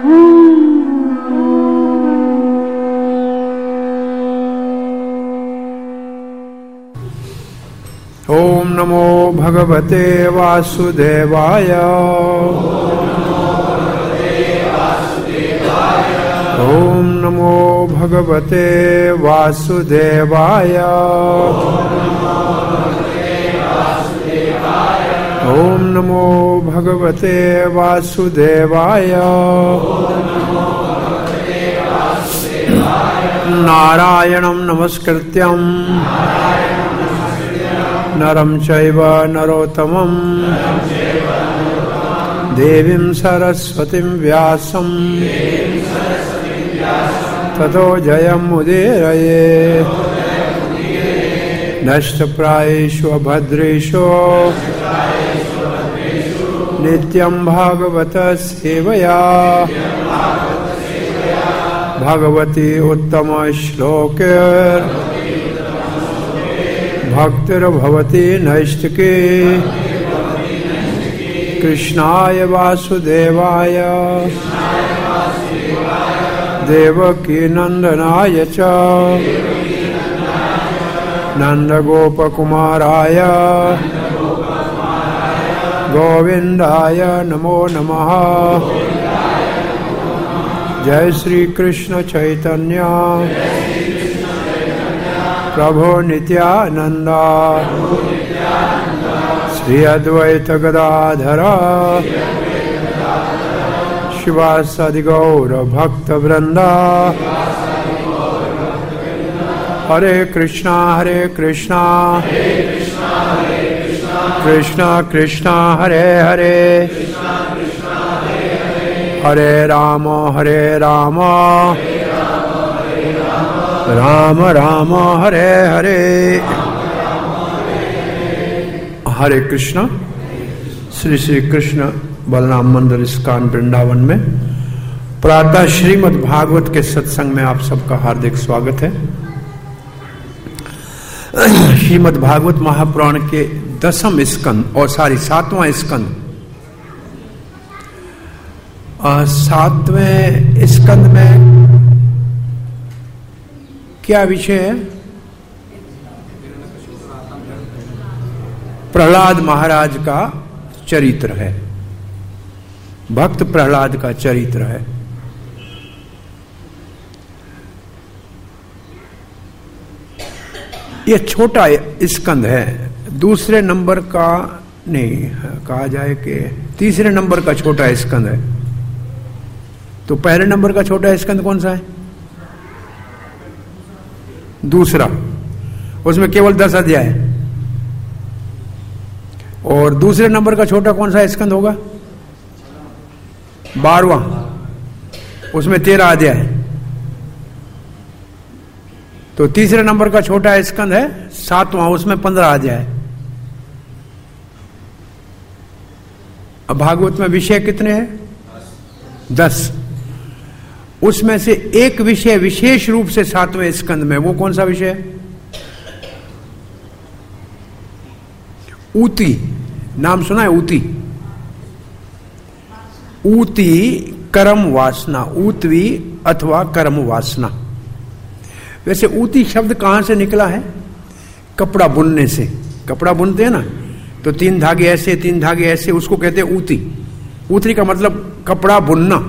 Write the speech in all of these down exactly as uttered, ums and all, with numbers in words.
ओम नमो भगवते वासुदेवाय। ओम नमो भगवते वासुदेवाय। ओम नमो भगवते वासुदेवाय। नारायणं नमस्कृत्यं नरं चैव नरोत्तमं देवीं सरस्वतीं व्यासं ततो जयमुदीरये। नष्टप्रायेषु भद्रेषु नित्यं भागवत सेवया भगवती उत्तम श्लोके भक्तिर्भवती नैष्टिकी। कृष्णाय वासुदेवाय देवकी नंदनाय च नंदगोपकुमाराय गोविंदाय नमो नमः। जय श्री कृष्ण चैतन्य प्रभु नित्यानंद श्री अद्वैत गदाधर शिवासादि गौर भक्त वृंदा। हरे कृष्णा हरे कृष्णा कृष्णा कृष्णा हरे हरे हरे राम हरे राम राम राम हरे हरे। हरे कृष्ण। श्री श्री कृष्ण बलराम मंदिर इस्कॉन वृंदावन में प्रातः श्रीमद् भागवत के सत्संग में आप सबका हार्दिक स्वागत है। श्रीमद् भागवत महापुराण के दसम स्कंद और सारी सातवां स्कंद, सातवें स्कंद में क्या विषय है? प्रहलाद महाराज का चरित्र है, भक्त प्रहलाद का चरित्र है। यह छोटा स्कंद है, दूसरे नंबर का नहीं कहा जाए कि तीसरे नंबर का छोटा स्कंद है। तो पहले नंबर का छोटा स्कंद कौन सा है? दूसरा, उसमें केवल दस अध्याय है। और दूसरे नंबर का छोटा कौन सा स्कंद होगा? बारहवां, उसमें तेरह अध्याय है। तो तीसरे नंबर का छोटा स्कंद है सातवां, उसमें पंद्रह अध्याय है। अब भागवत में विषय कितने हैं? दस। उसमें से एक विषय विशेष रूप से सातवें स्कंद में, वो कौन सा विषय है? ऊती। नाम सुना है? ऊती। ऊती कर्म वासना, ऊतवी अथवा कर्म वासना। वैसे ऊती शब्द कहां से निकला है? कपड़ा बुनने से। कपड़ा बुनते हैं ना, तो तीन धागे ऐसे तीन धागे ऐसे, उसको कहते हैं ऊती। ऊतरी का मतलब कपड़ा बुनना।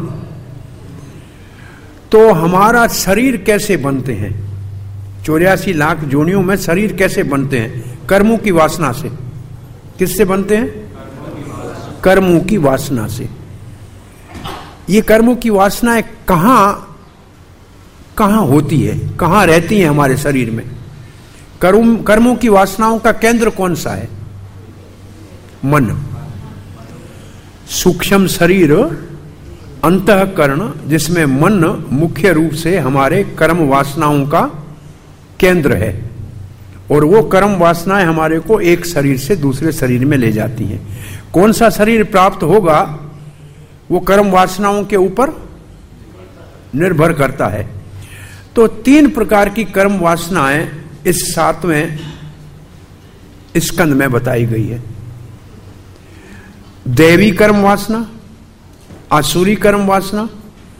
तो हमारा शरीर कैसे बनते हैं? चौरासी लाख जोनियों में शरीर कैसे बनते हैं? कर्मों की वासना से। किससे बनते हैं? कर्मों की वासना से। ये कर्मों की वासनाएं कहां कहां होती है, कहां रहती हैं हमारे शरीर में? कर्म कर्मों की वासनाओं का केंद्र कौन सा है? मन। सूक्ष्म शरीर अंतःकरण, जिसमें मन मुख्य रूप से हमारे कर्म वासनाओं का केंद्र है। और वो कर्म वासनाएं हमारे को एक शरीर से दूसरे शरीर में ले जाती हैं। कौन सा शरीर प्राप्त होगा वो कर्म वासनाओं के ऊपर निर्भर करता है। तो तीन प्रकार की कर्म वासनाएं इस सातवें स्कंद में बताई गई है। देवी कर्म वासना, आसुरी कर्म वासना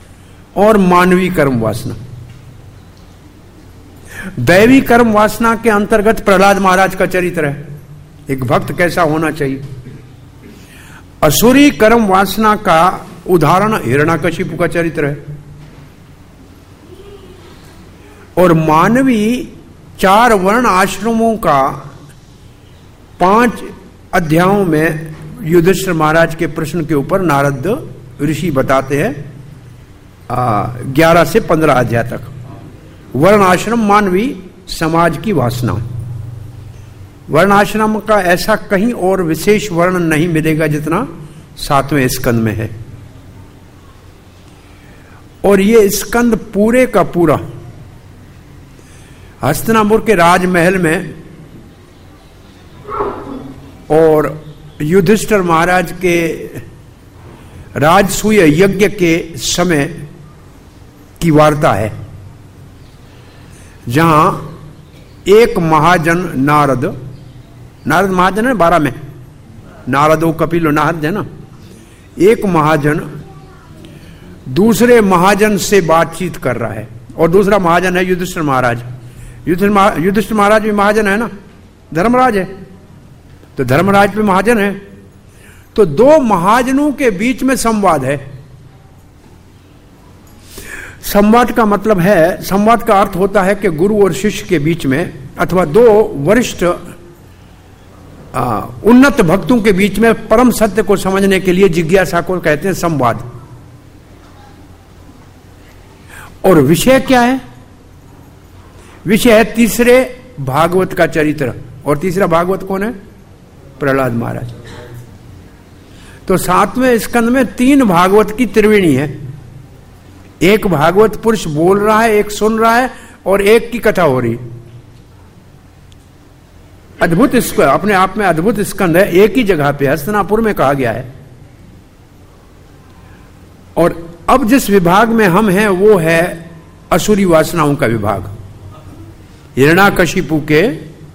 और मानवीय कर्म वासना। दैवी कर्म वासना के अंतर्गत प्रहलाद महाराज का चरित्र है, एक भक्त कैसा होना चाहिए। असुरी कर्म वासना का उदाहरण हिरण्याकशिपु का चरित्र है। और मानवीय चार वर्ण आश्रमों का पांच अध्यायों में युधिष्ठिर महाराज के प्रश्न के ऊपर नारद ऋषि बताते हैं, ग्यारह से पंद्रह अध्याय तक। वर्ण आश्रम मानवीय समाज की वासना। वर्ण आश्रम का ऐसा कहीं और विशेष वर्णन नहीं मिलेगा जितना सातवें स्कंद में है। और ये स्कंद पूरे का पूरा हस्तिनापुर के राजमहल में और युधिष्ठिर महाराज के राजसूय यज्ञ के समय की वार्ता है, जहां एक महाजन नारद, नारद महाजन है बारह में, नारदो कपिलो नारद है ना, एक महाजन दूसरे महाजन से बातचीत कर रहा है। और दूसरा महाजन है युधिष्ठिर महाराज। युधिष्ठिर महाराज भी महाजन है ना, धर्मराज है, तो धर्मराज भी महाजन है। तो दो महाजनों के बीच में संवाद है। संवाद का मतलब है, संवाद का अर्थ होता है कि गुरु और शिष्य के बीच में अथवा दो वरिष्ठ उन्नत भक्तों के बीच में परम सत्य को समझने के लिए जिज्ञासा को कहते हैं संवाद। और विषय क्या है? विषय है तीसरे भागवत का चरित्र। और तीसरा भागवत कौन है? प्रहलाद महाराज। तो सातवें स्कंद में तीन भागवत की त्रिवेणी है। एक भागवत पुरुष बोल रहा है, एक सुन रहा है, और एक की कथा हो रही। अद्भुत, इसको अपने आप में अद्भुत स्कंद है। एक ही जगह पे हस्तिनापुर में कहा गया है। और अब जिस विभाग में हम हैं वो है असुरी वासनाओं का विभाग। हिरण्याकशिपु के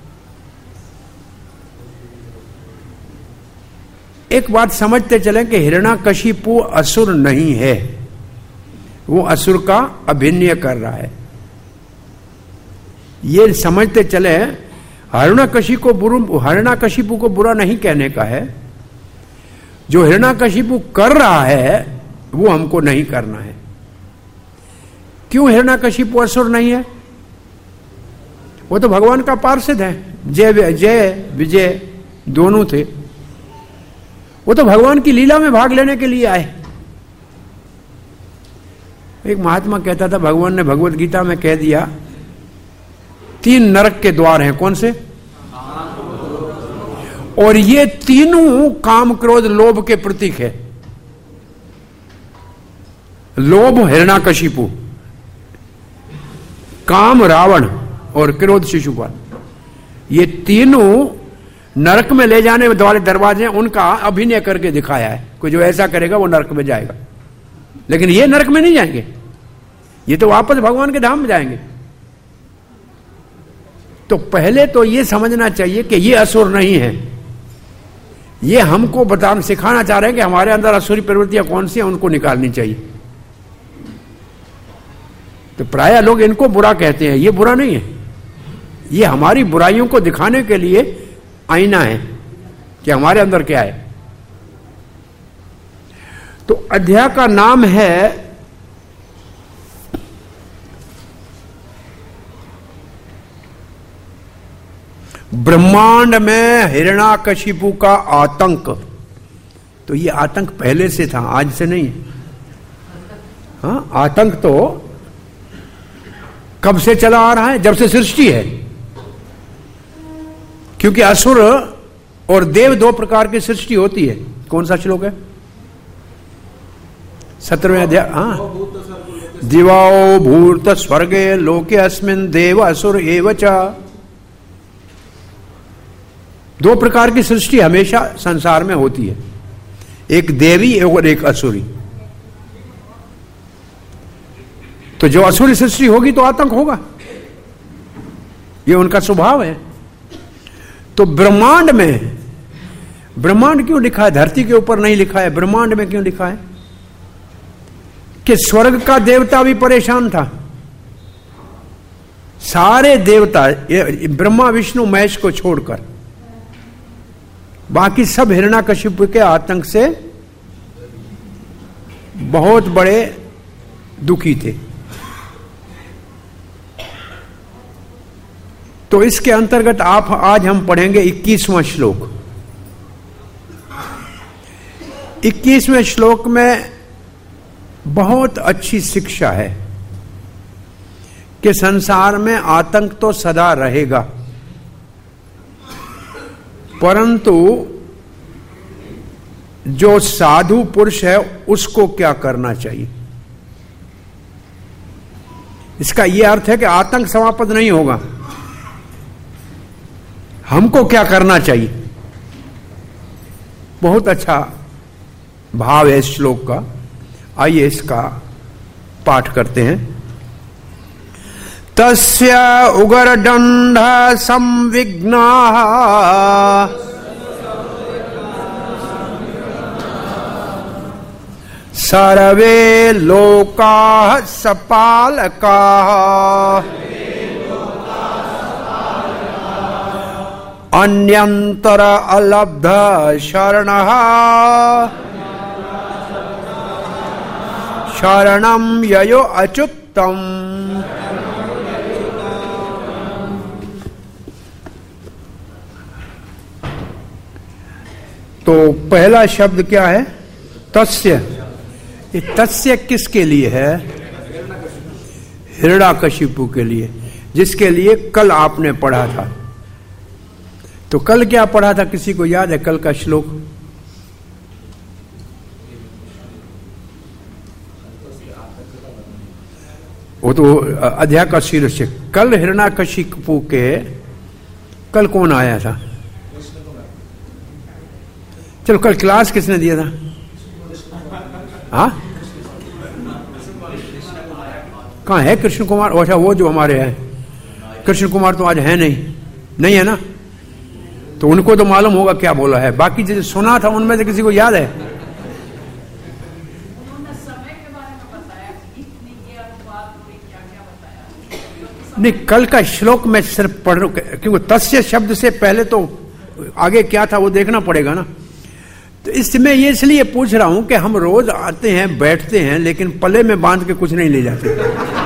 एक बात समझते चले कि हिरण्याकशिपु असुर नहीं है, वो असुर का अभिनय कर रहा है। ये समझते चले हिरण्याकशिपु को बुरा हिरण्याकशिपु को बुरा नहीं कहने का है। जो हिरण्याकशिपु कर रहा है वो हमको नहीं करना है। क्यों हिरण्याकशिपु असुर नहीं है? वो तो भगवान का पार्षद है। जय जय विजय दोनों थे। वो तो भगवान की लीला में भाग लेने के लिए आए। एक महात्मा कहता था, भगवान ने भगवत गीता में कह दिया तीन नरक के द्वार हैं। कौन से? और ये तीनों काम क्रोध लोभ के प्रतीक है। लोभ हिरण्याकशिपु, काम रावण और क्रोध शिशुपाल। ये तीनों नरक में ले जाने वाले दरवाजे उनका अभिनय करके दिखाया है। कोई जो ऐसा करेगा वो नरक में जाएगा, लेकिन ये नरक में नहीं जाएंगे, ये तो वापस भगवान के धाम में जाएंगे। तो पहले तो ये समझना चाहिए कि ये असुर नहीं है। ये हमको बताना सिखाना चाह रहे हैं कि हमारे अंदर असुरी प्रवृत्तियां कौन सी हैं, उनको निकालनी चाहिए। तो प्राय लोग इनको बुरा कहते हैं, ये बुरा नहीं है, ये हमारी बुराइयों को दिखाने के लिए आईना है कि हमारे अंदर क्या है। तो अध्याय का नाम है ब्रह्मांड में हिरण्याकशिपु का आतंक। तो ये आतंक पहले से था, आज से नहीं। हाँ, आतंक तो कब से चला आ रहा है? जब से सृष्टि है। क्योंकि असुर और देव दो प्रकार की सृष्टि होती है। कौन सा श्लोक है? सत्रहवें अध्याय। हाँ, दिवाओ भूत स्वर्गे लोके अस्मिन् देव असुर एव च। दो प्रकार की सृष्टि हमेशा संसार में होती है, एक देवी और एक असुरी। तो जो असुरी सृष्टि होगी तो आतंक होगा, ये उनका स्वभाव है। तो ब्रह्मांड में, ब्रह्मांड क्यों लिखा है? धरती के ऊपर नहीं लिखा है, ब्रह्मांड में क्यों लिखा है? कि स्वर्ग का देवता भी परेशान था। सारे देवता ब्रह्मा विष्णु महेश को छोड़कर बाकी सब हिरण्याकशिपु के आतंक से बहुत बड़े दुखी थे। तो इसके अंतर्गत आप आज हम पढ़ेंगे इक्कीसवां श्लोक। इक्कीसवें श्लोक में बहुत अच्छी शिक्षा है कि संसार में आतंक तो सदा रहेगा, परंतु जो साधु पुरुष है उसको क्या करना चाहिए। इसका यह अर्थ है कि आतंक समाप्त नहीं होगा, हमको क्या करना चाहिए। बहुत अच्छा भाव है इस श्लोक का। आइए इसका पाठ करते हैं। तस्य उग्रदंड संविघ्नाः सर्वे लोकाः सपालकाः अन्यंतर अलब्ध शरणः शरणं ययो अच्युतम्। तो पहला शब्द क्या है? तस्य। ये तस्य किसके लिए है? हिरण्याकशिपु के लिए, जिसके लिए कल आपने पढ़ा था। तो कल क्या पढ़ा था, किसी को याद है कल का श्लोक? वो तो अध्याय का शीर्षक कल हिरण्याकशिपु के। कल कौन आया था? चलो कल क्लास किसने दिया था? हाँ, कहाँ है कृष्ण कुमार? अच्छा, वो जो हमारे हैं कृष्ण कुमार तो आज है नहीं, नहीं है ना, तो उनको तो मालूम होगा क्या बोला है। बाकी जो सुना था उनमें से किसी को याद है? नहीं, कल का श्लोक में सिर्फ पढ़ रहा हूं क्योंकि तस्य शब्द से पहले तो आगे क्या था वो देखना पड़ेगा ना। तो इसमें ये इसलिए पूछ रहा हूं कि हम रोज आते हैं बैठते हैं लेकिन पल्ले में बांध के कुछ नहीं ले जाते।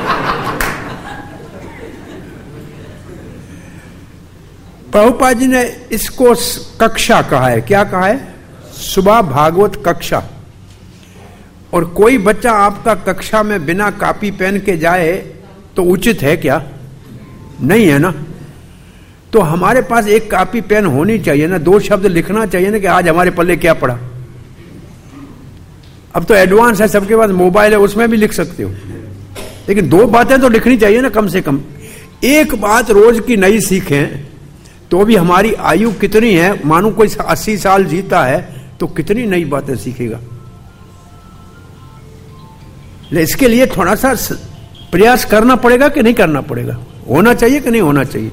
प्रभुपाद जी ने इसको कक्षा कहा है। क्या कहा है? सुबह भागवत कक्षा। और कोई बच्चा आपका कक्षा में बिना कॉपी पेन के जाए तो उचित है क्या? नहीं है ना। तो हमारे पास एक कॉपी पेन होनी चाहिए ना, दो शब्द लिखना चाहिए ना कि आज हमारे पल्ले क्या पड़ा। अब तो एडवांस है, सबके पास मोबाइल है, उसमें भी लिख सकते हो, लेकिन दो बातें तो लिखनी चाहिए ना कम से कम। एक बात रोज की नई सीखें तो भी हमारी आयु कितनी है, मानो कोई अस्सी साल जीता है तो कितनी नई बातें सीखेगा। ले इसके लिए थोड़ा सा प्रयास करना पड़ेगा कि नहीं करना पड़ेगा? होना चाहिए कि नहीं होना चाहिए?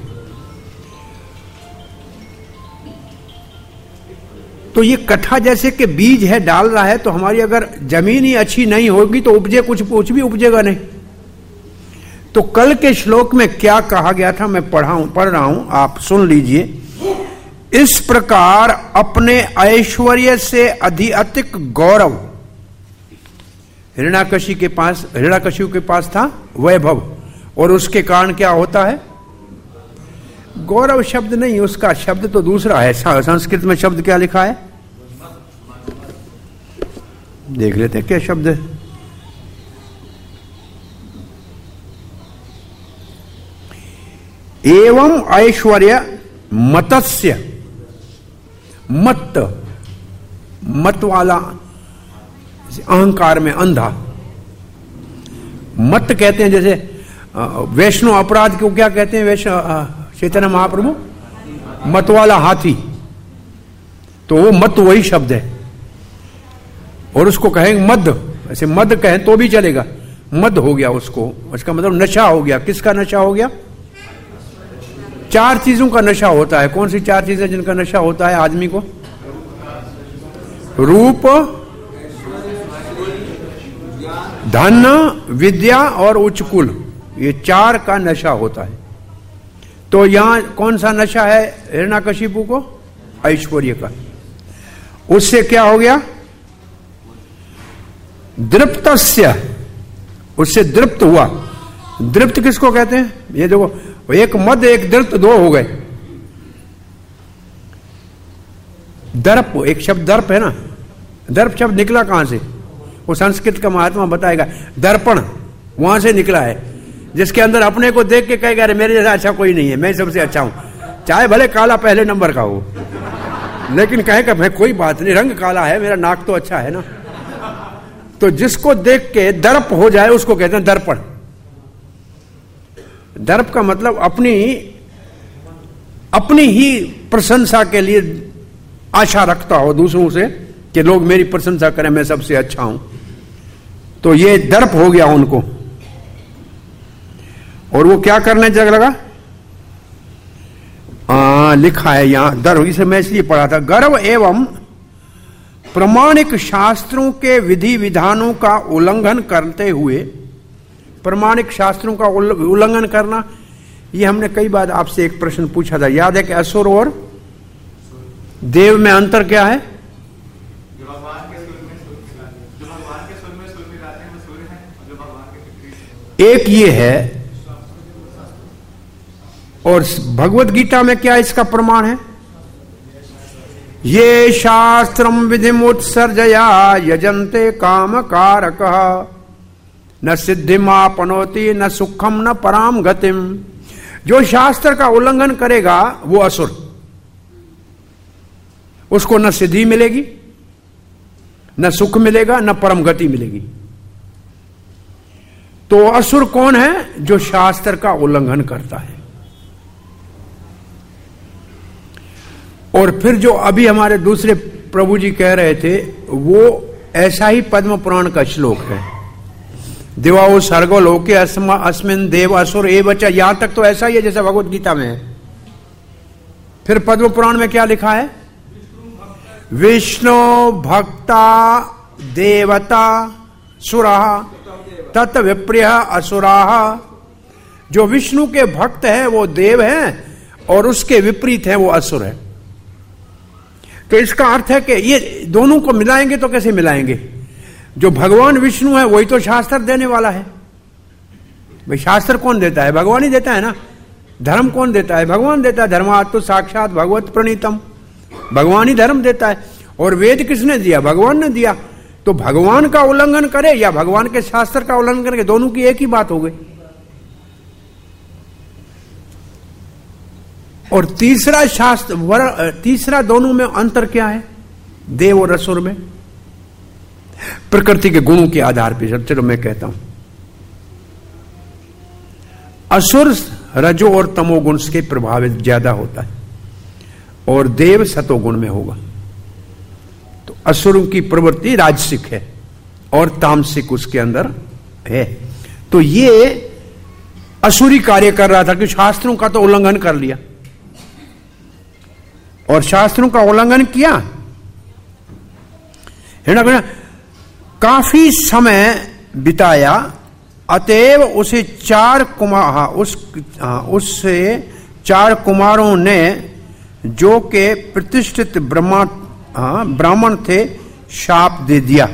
तो ये कट्ठा जैसे कि बीज है डाल रहा है, तो हमारी अगर जमीन ही अच्छी नहीं होगी तो उपजे कुछ कुछ भी उपजेगा नहीं। तो कल के श्लोक में क्या कहा गया था मैं पढ़ाऊं पढ़ रहा हूं, आप सुन लीजिए। इस प्रकार अपने ऐश्वर्य से अधिक गौरव, हिरण्याकशी के पास हिरण्याकशिपु के पास था वैभव, और उसके कारण क्या होता है? गौरव शब्द नहीं, उसका शब्द तो दूसरा है। संस्कृत में शब्द क्या लिखा है देख लेते हैं क्या शब्द है। एवं ऐश्वर्य मतस्य, मत मत वाला, अहंकार में अंधा। मत कहते हैं, जैसे वैष्णव अपराध को क्या कहते हैं? वैष्णव चैतन्य महाप्रभु मत वाला हाथी, तो वो मत वही शब्द है। और उसको कहेंगे मद, ऐसे मद कहें तो भी चलेगा, मद हो गया उसको, उसका मतलब नशा हो गया। किसका नशा हो गया? चार चीजों का नशा होता है। कौन सी चार चीजें जिनका नशा होता है आदमी को? रूप, धन, विद्या और उच्च कुल, ये चार का नशा होता है। तो यहां कौन सा नशा है हिरण्यकशिपु को? ऐश्वर्य का। उससे क्या हो गया? दृप्तस्य, उससे दृप्त हुआ। दृप्त किसको कहते हैं? ये देखो, एक मद एक दृप्त, दो हो गए। दर्प, एक शब्द दर्प है ना, दर्प शब्द निकला कहां से? वो संस्कृत का महात्मा बताएगा। दर्पण वहां से निकला है, जिसके अंदर अपने को देख के कहेगा अरे मेरे जैसा अच्छा कोई नहीं है, मैं सबसे अच्छा हूं, चाहे भले काला पहले नंबर का हो, लेकिन कहेगा भाई कोई बात नहीं, रंग काला है, मेरा नाक तो अच्छा है ना। तो जिसको देख के दर्प हो जाए उसको कहते हैं दर्पण। दर्प का मतलब अपनी अपनी ही प्रशंसा के लिए आशा रखता हो दूसरों से कि लोग मेरी प्रशंसा करें, मैं सबसे अच्छा हूं। तो ये दर्प हो गया उनको। और वो क्या करने जग लगा? आ, लिखा है यहां दर्प, इसे मैं इसलिए पढ़ा था। गर्व एवं प्रमाणिक शास्त्रों के विधि विधानों का उल्लंघन करते हुए, प्रमाणिक शास्त्रों का उल्लंघन करना, ये हमने कई बार आपसे एक प्रश्न पूछा था, याद है कि असुर और देव में अंतर क्या है? जो भगवान के सुर में जो भगवान के सुर में सुर मिलाते हैं वो सूर्य है, जो भगवान के एक ये है। और भगवत गीता में क्या इसका प्रमाण है? ये शास्त्रम विधिमुत्सर्जया यजन्ते काम कारक न सिद्धिमापनोति न सुखम न पराम गतिम। जो शास्त्र का उल्लंघन करेगा वो असुर, उसको न सिद्धि मिलेगी, न सुख मिलेगा, न परम गति मिलेगी। तो असुर कौन है? जो शास्त्र का उल्लंघन करता है। और फिर जो अभी हमारे दूसरे प्रभु जी कह रहे थे, वो ऐसा ही पद्म पुराण का श्लोक है। दिवाओ सर्गो लोके अस्मिन देव असुर एवच, यहां तक तो ऐसा ही है जैसा भगवत गीता में है। फिर पद्म पुराण में क्या लिखा है? विष्णु भक्ता देवता सुराः तत् विप्रियः असुराः। जो विष्णु के भक्त हैं वो देव हैं और उसके विपरीत हैं वो असुर है। तो इसका अर्थ है कि ये दोनों को मिलाएंगे तो कैसे मिलाएंगे? जो भगवान विष्णु है वही तो शास्त्र देने वाला है। भाई शास्त्र कौन देता है? भगवान ही देता है ना। धर्म कौन देता है? भगवान देता है। धर्मात् तो साक्षात भगवत प्रणीतम, भगवान ही धर्म देता है। और वेद किसने दिया? भगवान ने दिया। तो भगवान का उल्लंघन करे या भगवान के शास्त्र का उल्लंघन करे, दोनों की एक ही बात हो गई। और तीसरा शास्त्र वर, तीसरा दोनों में अंतर क्या है? देव और असुर में प्रकृति के गुणों के आधार पर। चलो मैं कहता हूं, असुर रजो और तमोगुण के प्रभावित ज्यादा होता है और देव सतोगुण में होगा। तो असुरों की प्रवृत्ति राजसिक है और तामसिक उसके अंदर है। तो ये असुरी कार्य कर रहा था कि शास्त्रों का तो उल्लंघन कर लिया, और शास्त्रों का उल्लंघन किया है ना, काफी समय बिताया। अतएव उसे चार कुमार उस उससे चार कुमारों ने, जो के प्रतिष्ठित ब्रह्मा ब्राह्मण थे, शाप दे दिया।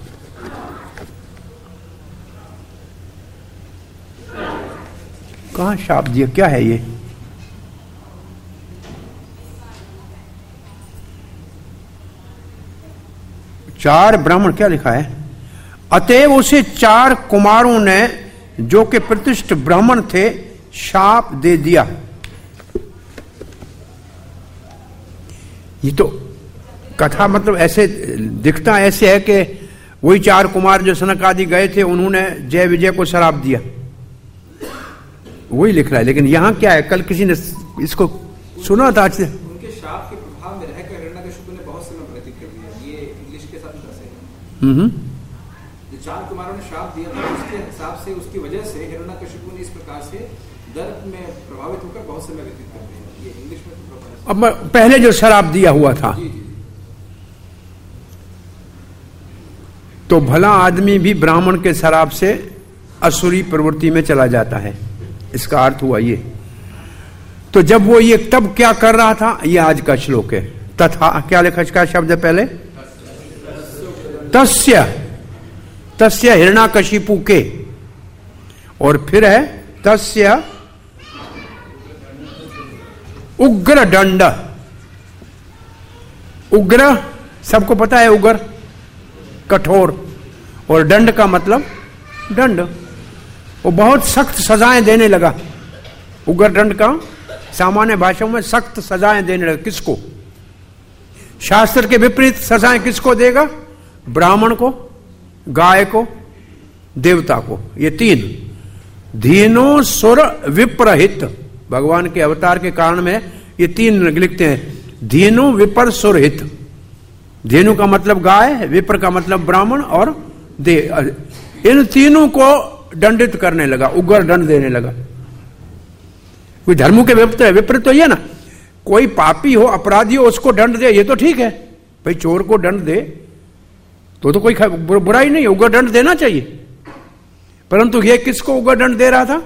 कहां शाप दिया? क्या है ये? चार ब्राह्मण, क्या लिखा है? अतएव उसे चार कुमारों ने, जो के प्रतिष्ठित ब्राह्मण थे, शाप दे दिया। ये तो कथा मतलब ऐसे दिखता ऐसे है कि वही चार कुमार जो सनक आदि गए थे, उन्होंने जय विजय को शराप दिया, वही लिख रहा है। लेकिन यहां क्या है? कल किसी ने इसको सुना था। आज उनके शाप के प्रभाव में रहकर हिरण्यकशिपु ने बहुत समय व्यतीत कर दिया। ये इंग्लिश के साथ कैसे? हम्म जो चार कुमारों ने शाप दिया था, उसके हिसाब से, उसकी वजह से हिरण्यकशिपु ने इस प्रकार से दर्प में प्रभावित होकर बहुत समय व्यतीत कर दिया। ये इंग्लिश में अब पहले जो शराप दिया हुआ था, तो भला आदमी भी ब्राह्मण के शराब से असुरी प्रवृत्ति में चला जाता है। इसका अर्थ हुआ ये। तो जब वो ये तब क्या कर रहा था, ये आज का श्लोक है। तथा क्या लिखा इसका शब्द है पहले, तस्य तस्य हिरण्याकशिपु के, और फिर है तस्य उग्र दंड। उग्र सबको पता है, उग्र कठोर, और दंड का मतलब दंड, वो बहुत सख्त सजाएं देने लगा। उग्र दंड का सामान्य भाषा में सख्त सजाएं देने लगा। किसको? शास्त्र के विपरीत सजाएं किसको देगा? ब्राह्मण को, गाय को, देवता को। ये तीन धीनो सुर विप्रहित, भगवान के अवतार के कारण में ये तीन लिखते हैं। धीनु विपर सुरहित। धेनु का मतलब गाय, विप्र का मतलब ब्राह्मण, और दे इन तीनों को दंडित करने लगा, उग्र दंड देने लगा। कोई धर्म के विपरीत विपरीत तो ये ना, कोई पापी हो, अपराधी हो, उसको दंड दे, ये तो ठीक है भाई। चोर को दंड दे तो तो कोई बुराई नहीं, उग्र दंड देना चाहिए। परंतु ये किसको उग्र दंड दे रहा था?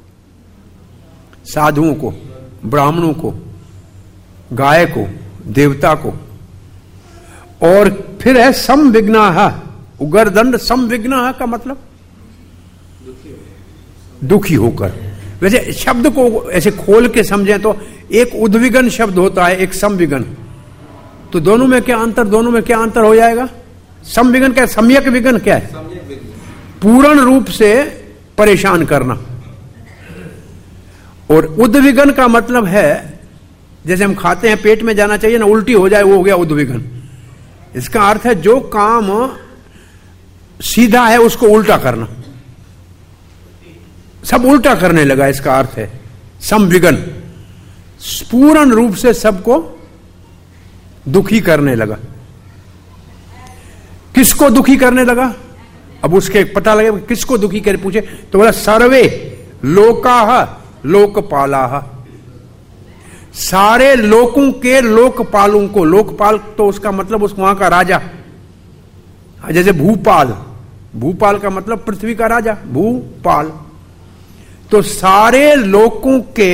साधुओं को, ब्राह्मणों को, गाय को, देवता को। और फिर है संविघ्नाः। उग्र दंड संविघ्नाः का मतलब दुखी होकर। वैसे शब्द को ऐसे खोल के समझें तो एक उद्विग्न शब्द होता है, एक संविघ्न। तो दोनों में क्या अंतर, दोनों में क्या अंतर हो जाएगा? संविघ्न क्या, सम्यक विघ्न क्या है? पूर्ण रूप से परेशान करना। और उद्विग्न का मतलब है जैसे हम खाते हैं, पेट में जाना चाहिए ना, उल्टी हो जाए, वो हो गया उद्विग्न। इसका अर्थ है जो काम सीधा है उसको उल्टा करना, सब उल्टा करने लगा। इसका अर्थ है संविघ्न, पूर्ण रूप से सबको दुखी करने लगा। किसको दुखी करने लगा? अब उसके पता लगे किसको दुखी करे, पूछे तो बोला सर्वे लोकाः लोकपालाः। सारे लोकों के लोकपालों को, लोकपाल तो उसका मतलब उस वहां का राजा, जैसे भूपाल, भूपाल का मतलब पृथ्वी का राजा, भूपाल। तो सारे लोकों के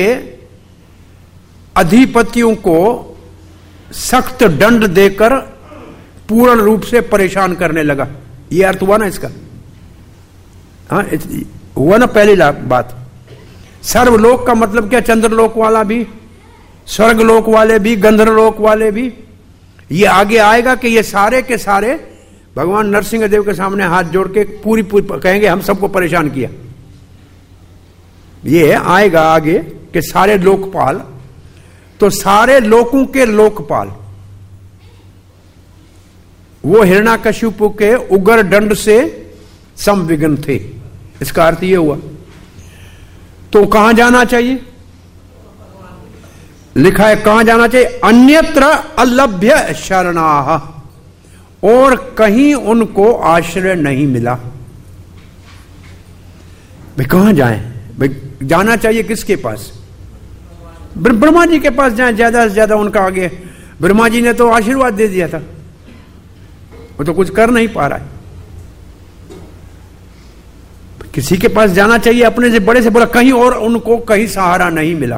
अधिपतियों को सख्त दंड देकर पूर्ण रूप से परेशान करने लगा। यह अर्थ हुआ ना इसका? हाँ हुआ ना पहली बात। सर्वलोक का मतलब क्या? चंद्रलोक वाला भी, स्वर्गलोक वाले भी, गंधर्वलोक वाले भी। ये आगे आएगा कि ये सारे के सारे भगवान नरसिंह देव के सामने हाथ जोड़ के पूरी पूरी कहेंगे हम सबको परेशान किया। ये आएगा आगे कि सारे लोकपाल, तो सारे लोकों के लोकपाल वो हिरण्याकशिपु के उग्र दंड से संविघ्न थे। इसका अर्थ ये हुआ। तो कहां जाना चाहिए? लिखा है कहां जाना चाहिए? अन्यत्र अलभ्य शरणाः, और कहीं उनको आश्रय नहीं मिला। भाई कहां जाएं? भाई जाना चाहिए किसके पास? ब्रह्मा जी के पास जाएं, ज्यादा से ज्यादा उनका आगे। ब्रह्मा जी ने तो आशीर्वाद दे दिया था, वो तो कुछ कर नहीं पा रहा है। किसी के पास जाना चाहिए अपने से बड़े से बोला, कहीं और उनको कहीं सहारा नहीं मिला,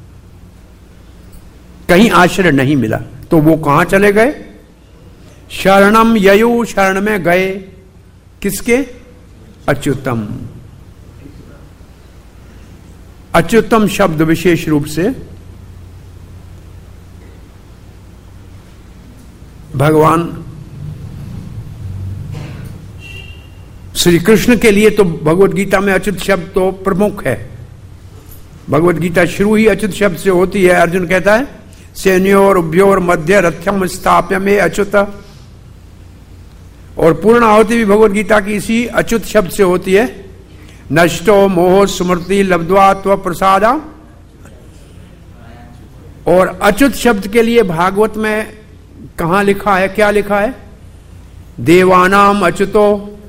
कहीं आश्रय नहीं मिला। तो वो कहां चले गए? शरणम ययु, शरण में गए किसके? अच्युतम। अच्युतम शब्द विशेष रूप से भगवान श्री कृष्ण के लिए तो भगवत गीता में अच्युत शब्द तो प्रमुख है। भगवत गीता शुरू ही अच्युत शब्द से होती है। अर्जुन कहता है सैन्योर उभ्योर मध्य रथ्यम स्थाप्य में अच्युत, और पूर्ण आहुति भी भगवत गीता की इसी अच्युत शब्द से होती है। नष्टो मोह स्मृति लब्ध्वा त्व प्रसादा। और अच्युत शब्द के लिए भागवत में कहां लिखा है, क्या लिखा है? देवानाम अच्युतो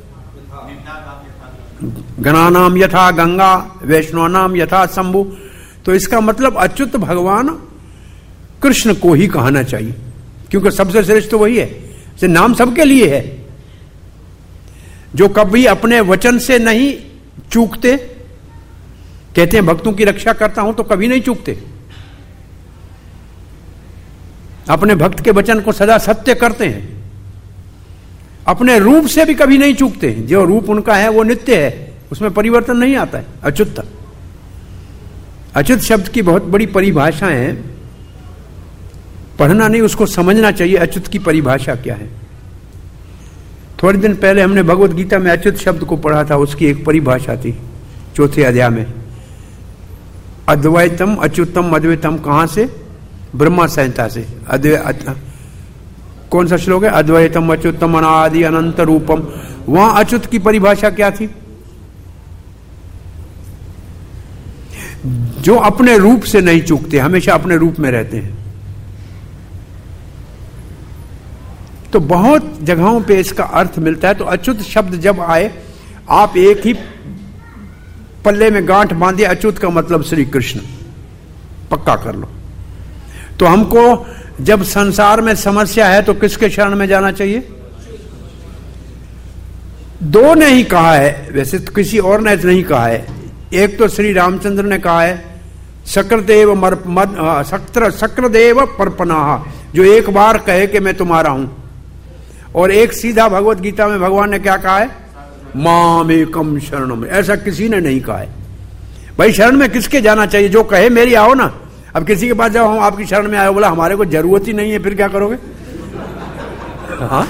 गणानाम यथा गंगा वैष्णवानाम यथा शंभु। तो इसका मतलब अच्युत भगवान कृष्ण को ही कहना चाहिए, क्योंकि सबसे श्रेष्ठ तो वही है। से नाम सबके लिए है, जो कभी अपने वचन से नहीं चूकते, कहते हैं भक्तों की रक्षा करता हूं, तो कभी नहीं चूकते, अपने भक्त के वचन को सदा सत्य करते हैं, अपने रूप से भी कभी नहीं चूकते। जो रूप उनका है वो नित्य है, उसमें परिवर्तन नहीं आता है। अच्युत, अच्युत शब्द की बहुत बड़ी परिभाषा है, पढ़ना नहीं, उसको समझना चाहिए अच्युत की परिभाषा क्या है। थोड़े दिन पहले हमने भगवत गीता में अच्युत शब्द को पढ़ा था, उसकी एक परिभाषा थी चौथे अध्याय में। अद्वैतम अच्युतम अद्वैतम कहां से? ब्रह्मा संहिता से। अद्वैत कौन सा श्लोक है? अद्वैतम अच्युतम अनादि अनंत रूपम। वहां अच्युत की परिभाषा क्या थी? जो अपने रूप से नहीं चूकते, हमेशा अपने रूप में रहते हैं। तो बहुत जगहों पे इसका अर्थ मिलता है। तो अच्युत शब्द जब आए, आप एक ही पल्ले में गांठ बांधिए, अच्युत का मतलब श्री कृष्ण, पक्का कर लो। तो हमको जब संसार में समस्या है तो किसके शरण में जाना चाहिए? दो ने ही कहा है, वैसे तो किसी और ने नहीं कहा है। एक तो श्री रामचंद्र ने कहा है शक्रदेव शक्र शक्रदेव परपनाहा, जो एक बार कहे कि मैं तुम्हारा हूं। और एक सीधा भगवत गीता में भगवान ने क्या कहा है? माम एकम शरणम। ऐसा किसी ने नहीं कहा है। भाई शरण में किसके जाना चाहिए? जो कहे मेरी आओ ना। अब किसी के पास जाओ, हम आपकी शरण में आए, बोला हमारे को जरूरत ही नहीं है, फिर क्या करोगे? हाँ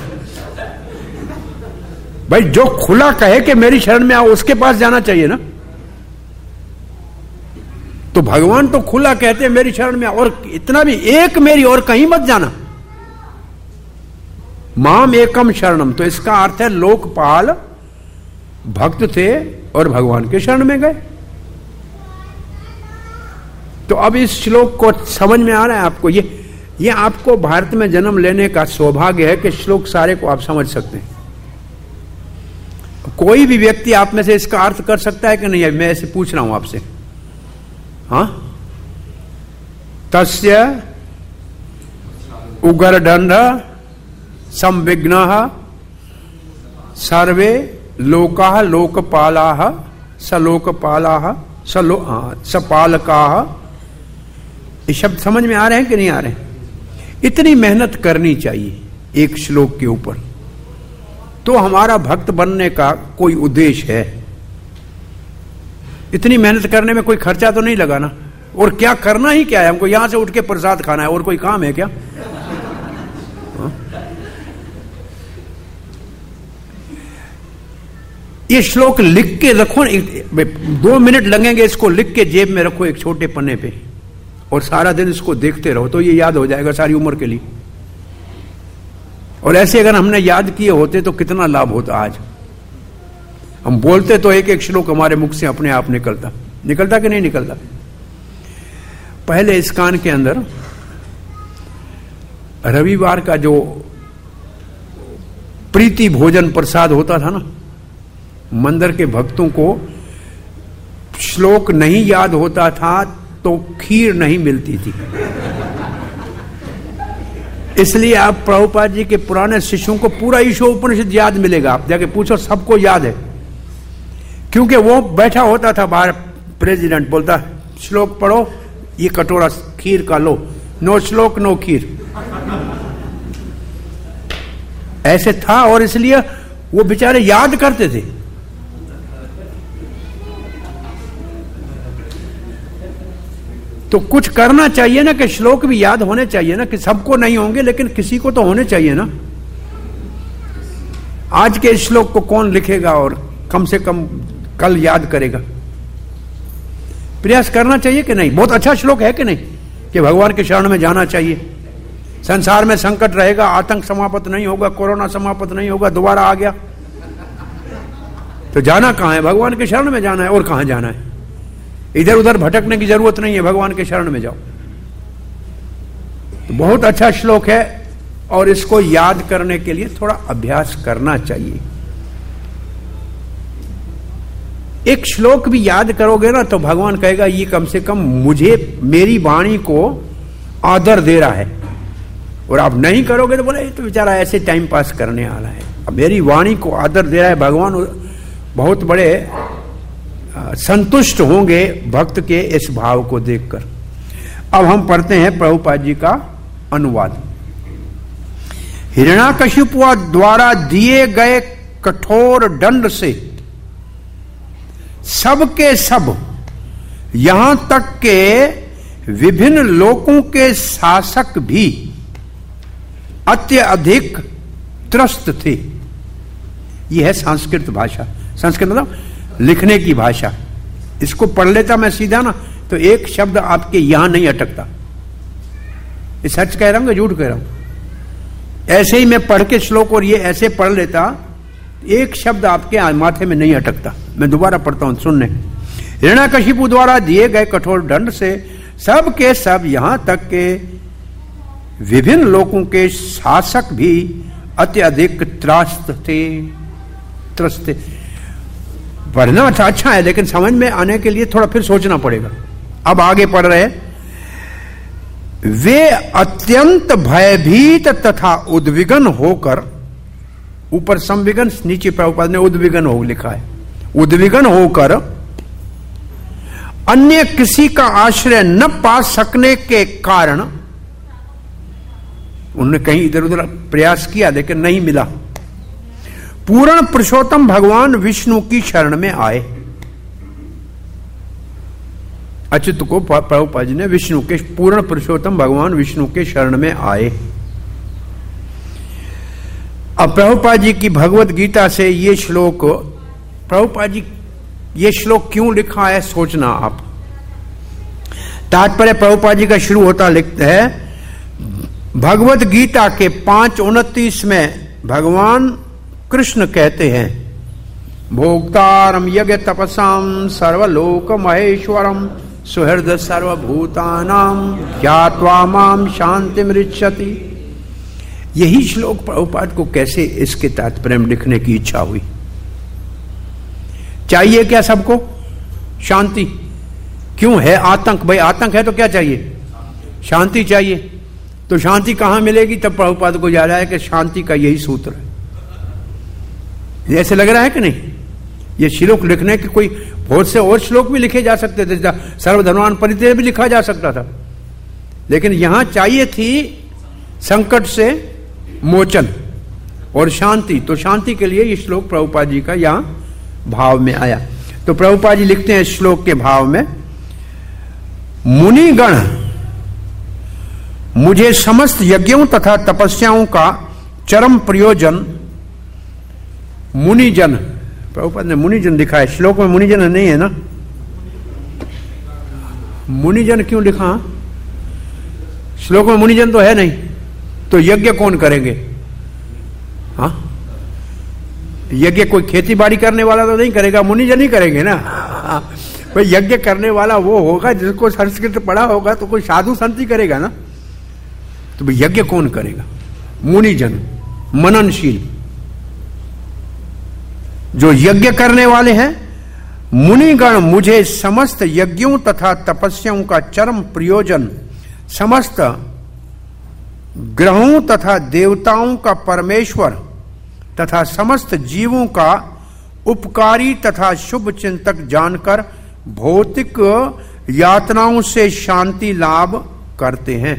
भाई, जो खुला कहे कि मेरी शरण में आओ, उसके पास जाना चाहिए ना। तो भगवान तो खुला कहते हैं मेरी शरण में, और इतना भी एक मेरी और कहीं मत जाना। माम एकम शरणम, तो इसका अर्थ है लोकपाल भक्त थे और भगवान के शरण में गए। तो अब इस श्लोक को समझ में आ रहा है आपको? ये ये आपको भारत में जन्म लेने का सौभाग्य है कि श्लोक सारे को आप समझ सकते हैं। कोई भी व्यक्ति आप में से इसका अर्थ कर सकता है कि नहीं? मैं ऐसे पूछ रहा हूं आपसे। हाँ, तस्य उग्रदंड संविघ्न सर्वे लोका लोकपाला सलोकपाला सलो सपालका। ये शब्द समझ में आ रहे हैं कि नहीं आ रहे हैं? इतनी मेहनत करनी चाहिए एक श्लोक के ऊपर, तो हमारा भक्त बनने का कोई उद्देश्य है। इतनी मेहनत करने में कोई खर्चा तो नहीं लगाना। और क्या करना ही क्या है? हमको यहां से उठ के प्रसाद खाना है, और कोई काम है क्या? हा? ये श्लोक लिख के रखो, दो मिनट लगेंगे, इसको लिख के जेब में रखो एक छोटे पन्ने पे, और सारा दिन इसको देखते रहो, तो ये याद हो जाएगा सारी उम्र के लिए। और ऐसे अगर हमने याद किए होते तो कितना लाभ होता। आज हम बोलते तो एक एक श्लोक हमारे मुख से अपने आप निकलता निकलता कि नहीं निकलता? पहले इस्कान के अंदर रविवार का जो प्रीति भोजन प्रसाद होता था ना, मंदिर के भक्तों को श्लोक नहीं याद होता था तो खीर नहीं मिलती थी। इसलिए आप प्रभुपाद जी के पुराने शिष्यों को पूरा ईशोपनिषद याद मिलेगा। आप जाके पूछो, सबको याद है, क्योंकि वो बैठा होता था बाहर, प्रेसिडेंट बोलता श्लोक पढ़ो, ये कटोरा खीर का लो, नो श्लोक नो खीर। ऐसे था, और इसलिए वो बेचारे याद करते थे। तो कुछ करना चाहिए ना, कि श्लोक भी याद होने चाहिए ना, कि सबको नहीं होंगे लेकिन किसी को तो होने चाहिए ना। आज के श्लोक को कौन लिखेगा और कम से कम कल याद करेगा? प्रयास करना चाहिए कि नहीं? बहुत अच्छा श्लोक है कि नहीं, कि भगवान के शरण में जाना चाहिए। संसार में संकट रहेगा, आतंक समाप्त नहीं होगा, कोरोना समाप्त नहीं होगा, दोबारा आ गया तो जाना कहां है? भगवान के शरण में जाना है। और कहां जाना है? इधर उधर भटकने की जरूरत नहीं है, भगवान के शरण में जाओ। तो बहुत अच्छा श्लोक है, और इसको याद करने के लिए थोड़ा अभ्यास करना चाहिए। एक श्लोक भी याद करोगे ना तो भगवान कहेगा ये कम से कम मुझे, मेरी वाणी को आदर दे रहा है। और आप नहीं करोगे तो बोले ये तो बेचारा ऐसे टाइम पास करने आ रहा है। अब मेरी वाणी को आदर दे रहा है भगवान, बहुत बड़े संतुष्ट होंगे भक्त के इस भाव को देखकर। अब हम पढ़ते हैं प्रभुपाद जी का अनुवाद। हिरण्याकशिपु द्वारा दिए गए कठोर दंड से सबके सब, यहां तक के विभिन्न लोकों के शासक भी अत्यधिक त्रस्त थे। यह है संस्कृत भाषा। संस्कृत मतलब लिखने की भाषा। इसको पढ़ लेता मैं सीधा ना तो एक शब्द आपके यहां नहीं अटकता। ये सच कह रहा हूं कि झूठ कह रहा हूं? ऐसे ही मैं पढ़ के श्लोक और ये ऐसे पढ़ लेता, एक शब्द आपके माथे में नहीं अटकता। मैं दोबारा पढ़ता हूं, सुनने। हिरण्याकशिपु द्वारा दिए गए कठोर दंड से सब के सब, यहां तक के विभिन्न लोकों के शासक भी अत्यधिक त्रस्त थे त्रस्त थे पढ़ना अच्छा अच्छा है, लेकिन समझ में आने के लिए थोड़ा फिर सोचना पड़ेगा। अब आगे पढ़ रहे, वे अत्यंत भयभीत तथा उद्विग्न होकर, ऊपर संविघन, नीचे प्रभुपाद ने उद्विग्न हो लिखा है, उद्विग्न होकर अन्य किसी का आश्रय न पा सकने के कारण, उन्होंने कहीं इधर उधर प्रयास किया लेकिन नहीं मिला, पूर्ण पुरुषोत्तम भगवान विष्णु की शरण में आए। अच्युत को प्रभुपाद जी ने विष्णु के, पूर्ण पुरुषोत्तम भगवान विष्णु के शरण में आए। अब प्रभुपाद जी की भगवत गीता से ये श्लोक, प्रभुपाद जी ये श्लोक क्यों लिखा है सोचना आप। तात्पर्य प्रभुपाद जी का शुरू होता लिखते हैं, भगवत गीता के पांच उनतीस में भगवान कृष्ण कहते हैं, भोक्तारम यज्ञ तपसाम सर्वलोक महेश्वरम सुहृद सर्वभूतानाम ज्ञात्वा माम शांतिम रिच्छति। यही श्लोक प्रभुपाद को कैसे इसके तात्पर्य में लिखने की इच्छा हुई। चाहिए क्या सबको? शांति। क्यों है आतंक? भाई आतंक है तो क्या चाहिए? शांति चाहिए। तो शांति कहां मिलेगी? तब प्रभुपाद को याद आया कि शांति का यही सूत्र है। ऐसे लग रहा है कि नहीं? ये श्लोक लिखने के कोई बहुत से और श्लोक भी लिखे जा सकते थे, सर्वधर्मान परित्याग भी लिखा जा सकता था, लेकिन यहां चाहिए थी संकट से मोचन और शांति। तो शांति के लिए ये श्लोक प्रभुपाद जी का यहां भाव में आया। तो प्रभुपाद जी लिखते हैं श्लोक के भाव में, मुनिगण मुझे समस्त यज्ञों तथा तपस्याओं का चरम प्रयोजन, मुनिजन, प्रभुपाद ने मुनिजन लिखा है, श्लोक में मुनिजन नहीं है ना? मुनिजन क्यों लिखा? श्लोक में मुनिजन तो है नहीं, तो यज्ञ कौन करेंगे? हाँ, यज्ञ कोई खेती बाड़ी करने वाला तो नहीं करेगा, मुनिजन ही करेंगे ना। भाई यज्ञ करने वाला वो होगा जिसको संस्कृत पढ़ा होगा, तो कोई साधु संत ही करेगा ना। तो भाई यज्ञ कौन करेगा? मुनिजन, मननशील, जो यज्ञ करने वाले हैं। मुनिगण मुझे समस्त यज्ञों तथा तपस्याओं का चरम प्रयोजन, समस्त ग्रहों तथा देवताओं का परमेश्वर तथा समस्त जीवों का उपकारी तथा शुभ चिंतक जानकर भौतिक यातनाओं से शांति लाभ करते हैं।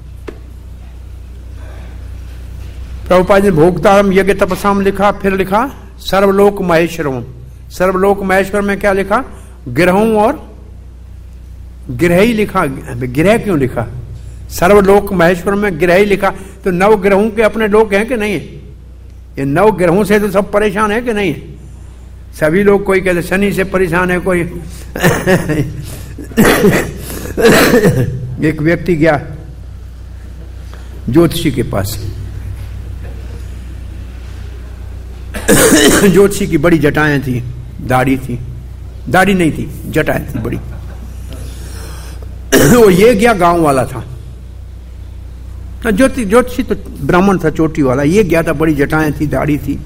प्रभुपाद जी भोक्तारम यज्ञ तपसाम लिखा, फिर लिखा सर्वलोक महेश्वरम। सर्वलोक महेश्वर में क्या लिखा? ग्रहों और ग्रह ही लिखा। ग्रह क्यों लिखा? सर्वलोक महेश्वर में ग्रह ही लिखा। तो नव ग्रहों के अपने लोक हैं कि नहीं है? ये नव ग्रहों से तो सब परेशान है कि नहीं है? सभी लोग, कोई कहते शनि से परेशान है, कोई एक व्यक्ति गया ज्योतिषी के पास, ज्योतिषी की बड़ी जटाएं थी, दाढ़ी थी, दाढ़ी नहीं थी, जटाएं थी बड़ी। वो ये गया, गांव वाला था, ज्योति ज्योतिषी तो ब्राह्मण था, चोटी वाला। ये गया था, बड़ी जटाएं थी, दाढ़ी थी।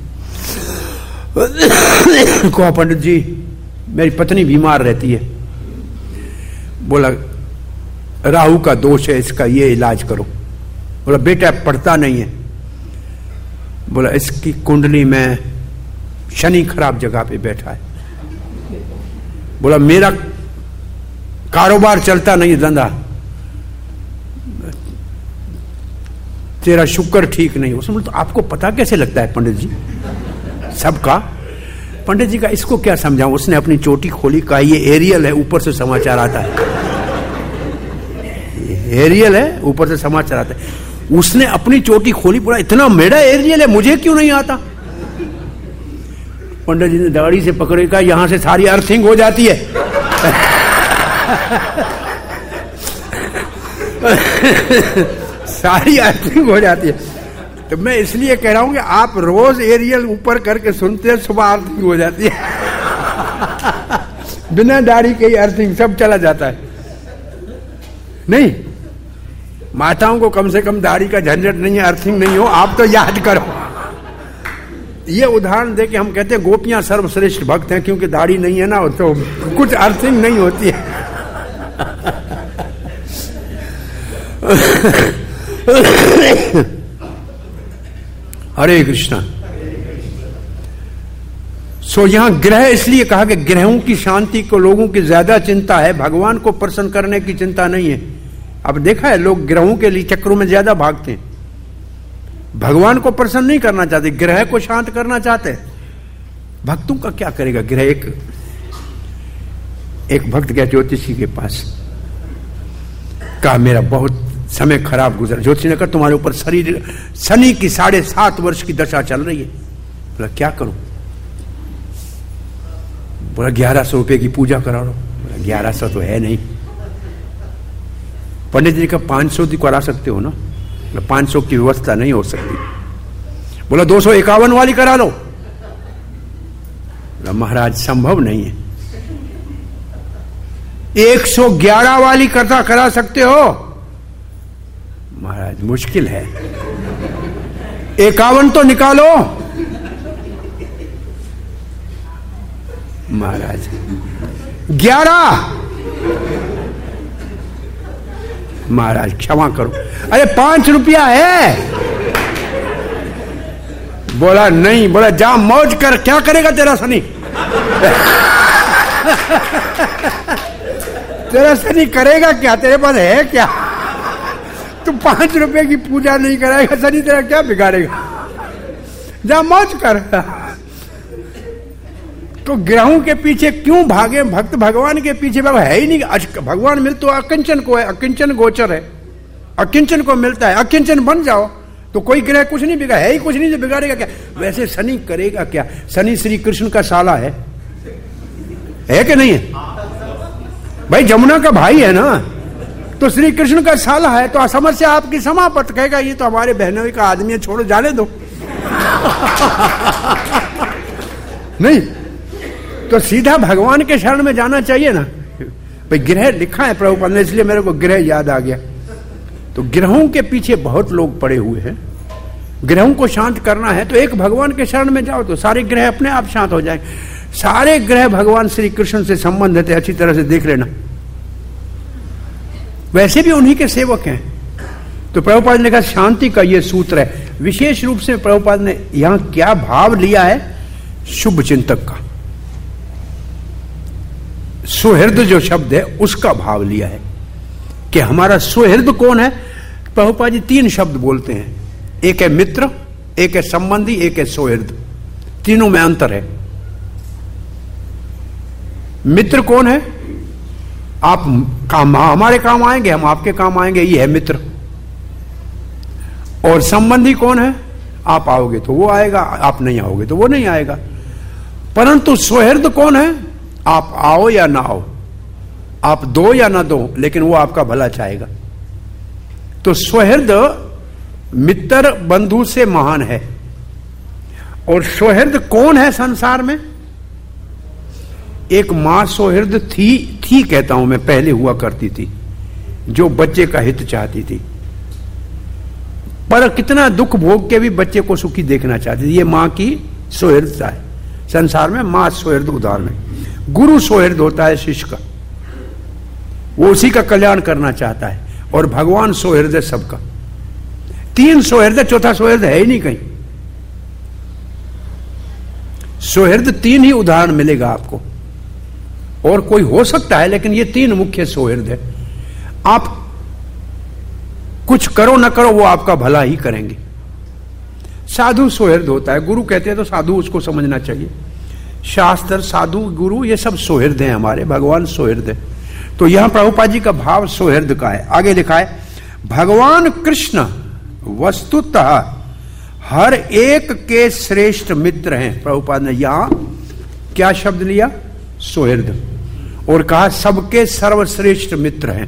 कहा पंडित जी मेरी पत्नी बीमार रहती है। बोला राहु का दोष है, इसका ये इलाज करो। बोला बेटा पढ़ता नहीं है। बोला इसकी कुंडली में शनि खराब जगह पे बैठा है। बोला मेरा कारोबार चलता नहीं, धंधा, तेरा शुक्र ठीक नहीं। उसने बोला तो आपको पता कैसे लगता है पंडित जी सबका? पंडित जी का इसको क्या समझाऊं? उसने अपनी चोटी खोली, कहा ये एरियल है, ऊपर से समाचार आता है। एरियल है, ऊपर से समाचार आता है। उसने अपनी चोटी खोली, बोला इतना मेरा एरियल है, मुझे क्यों नहीं आता? पंडित जी ने दाढ़ी से पकड़े, कहा यहां से सारी अर्थिंग हो जाती है। सारी अर्थिंग हो जाती है। तो मैं इसलिए कह रहा हूं कि आप रोज एरियल ऊपर करके सुनते हैं, सुबह अर्थिंग हो जाती है। बिना दाढ़ी के ही अर्थिंग सब चला जाता है। नहीं, माताओं को कम से कम दाढ़ी का झंझट नहीं है, अर्थिंग नहीं हो। आप तो याद करो, ये उदाहरण दे के हम कहते हैं गोपियां सर्वश्रेष्ठ भक्त हैं, क्योंकि दाढ़ी नहीं है ना तो कुछ अर्थिंग नहीं होती है। हरे कृष्णा। सो यहां ग्रह इसलिए कहा कि ग्रहों की शांति को लोगों की ज्यादा चिंता है, भगवान को प्रसन्न करने की चिंता नहीं है। अब देखा है लोग ग्रहों के लिए चक्रों में ज्यादा भागते हैं, भगवान को प्रसन्न नहीं करना चाहते, ग्रह को शांत करना चाहते हैं। भक्तों का क्या करेगा ग्रह? एक एक भक्त गया ज्योतिषी के पास, कहा मेरा बहुत समय खराब गुजरा। ज्योतिषी ने कहा तुम्हारे ऊपर शरीर शनि की साढ़े सात वर्ष की दशा चल रही है। बोला क्या करूं? बोला ग्यारह सौ रुपए की पूजा करा लो। बोला ग्यारह सौ तो है नहीं। पंडित जी का पांच सौ की करा सकते हो ना? बोला पांच सौ की व्यवस्था नहीं हो सकती। बोला दो सौ इक्यावन वाली करा लो। बोला महाराज संभव नहीं है। एक सौ ग्यारह वाली करता करा सकते हो? महाराज मुश्किल है, इक्यावन तो निकालो। महाराज ग्यारह। महाराज क्षमा करो, अरे पांच रुपया है। बोला नहीं। बोला जा मौज कर, क्या करेगा तेरा शनि? तेरा शनि करेगा क्या? तेरे पास है क्या? तू पांच रुपए की पूजा नहीं कराएगा, शनि तेरा क्या बिगाड़ेगा? जा मौज कर। तो ग्रहों के पीछे क्यों भागे भक्त? भगवान के पीछे बाबा है ही नहीं। भगवान मिल तो अकिंचन को है, अकिंचन गोचर है, अकिंचन को मिलता है। अकिंचन बन जाओ तो कोई ग्रह कुछ नहीं बिगाड़, है ही कुछ नहीं तो बिगाड़ेगा क्या? वैसे शनि करेगा क्या? शनि श्री कृष्ण का साला है, है कि नहीं है भाई? जमुना का भाई है ना, तो श्री कृष्ण का साला है, तो समस्या आपकी समाप्त। कहेगा ये तो हमारे बहनों का आदमी है, छोड़ो जाने दो। नहीं तो सीधा भगवान के शरण में जाना चाहिए ना भाई। ग्रह लिखा है प्रभुपाद ने, इसलिए मेरे को ग्रह याद आ गया। तो ग्रहों के पीछे बहुत लोग पड़े हुए हैं। ग्रहों को शांत करना है तो एक भगवान के शरण में जाओ तो सारे ग्रह अपने आप शांत हो जाएंगे। सारे ग्रह भगवान श्री कृष्ण से संबंधित है, अच्छी तरह से देख लेना। वैसे भी उन्हीं के सेवक हैं। तो प्रभुपाद ने कहा शांति का ये सूत्र है। विशेष रूप से प्रभुपाद ने यहां क्या भाव लिया है? शुभ चिंतक का, सुहृद जो शब्द है उसका भाव लिया है कि हमारा सुहृद कौन है। प्रभुपाद जी तीन शब्द बोलते हैं, एक है मित्र, एक है संबंधी, एक है सुहृद। तीनों में अंतर है। मित्र कौन है? आप काम हमारे काम आएंगे, हम आपके काम आएंगे, ये है मित्र। और संबंधी कौन है? आप आओगे तो वो आएगा, आप नहीं आओगे तो वो नहीं आएगा। परंतु सुहृद कौन है? आप आओ या ना आओ, आप दो या ना दो, लेकिन वो आपका भला चाहेगा। तो सुहृद मित्र बंधु से महान है। और सुहृद कौन है संसार में? एक मां सुहृद थी थी कहता हूं मैं, पहले हुआ करती थी, जो बच्चे का हित चाहती थी, पर कितना दुख भोग के भी बच्चे को सुखी देखना चाहती थी। ये मां की सुहृदता है संसार में। मां सुहृद उदाहरण है। गुरु सुहृद होता है शिष्य का, वो उसी का कल्याण करना चाहता है। और भगवान सुहृद है सबका। तीन सुहृद, चौथा सुहृद है ही नहीं कहीं। सुहृद तीन ही उदाहरण मिलेगा आपको, और कोई हो सकता है, लेकिन ये तीन मुख्य सुहृद है। आप कुछ करो ना करो वो आपका भला ही करेंगे। साधु सुहृद होता है, गुरु कहते हैं तो साधु उसको समझना चाहिए। शास्त्र, साधु, गुरु, ये सब सुहृद हैं हमारे, भगवान सुहृद है। तो यहां प्रभुपाद जी का भाव सुहृद का है। आगे लिखा है, भगवान कृष्ण वस्तुतः हर एक के श्रेष्ठ मित्र हैं। प्रभुपाद ने यहां क्या शब्द लिया? सुहृद, और कहा सबके सर्वश्रेष्ठ मित्र हैं।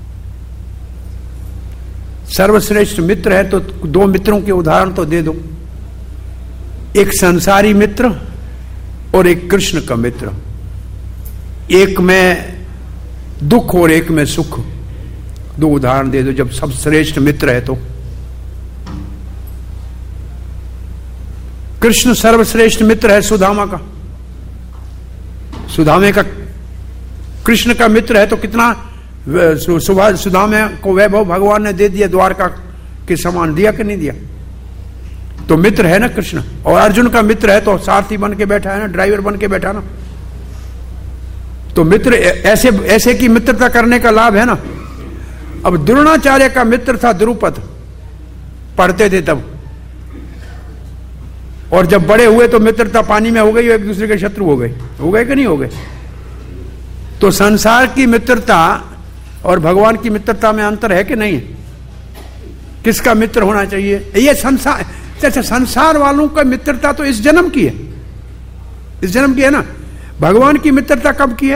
सर्वश्रेष्ठ मित्र है तो दो मित्रों के उदाहरण तो दे दो, एक संसारी मित्र और एक कृष्ण का मित्र। एक में दुख और एक में सुख, दो उदाहरण दे दो जब सब श्रेष्ठ मित्र है तो। कृष्ण सर्वश्रेष्ठ मित्र है सुदामा का। सुदामे का कृष्ण का मित्र है तो कितना सुबह सुदामे को वैभव भगवान ने दे दिया, द्वारका के समान दिया कि नहीं दिया? तो मित्र है ना कृष्ण। और अर्जुन का मित्र है तो सारथी बन के बैठा है ना, ड्राइवर बन के बैठा ना। तो मित्र ऐसे ऐसे की मित्रता करने का लाभ है ना। अब द्रोणाचार्य का मित्र था द्रुपद, पढ़ते थे तब, और जब बड़े हुए तो मित्रता पानी में हो गई, एक दूसरे के शत्रु हो गए। हो गए कि नहीं हो गए? तो संसार की मित्रता और भगवान की मित्रता में अंतर है कि नहीं? किसका मित्र होना चाहिए? ये संसार, अच्छा संसार वालों का मित्रता तो इस जन्म की है, इस जन्म की है ना। भगवान की मित्रता कब की है?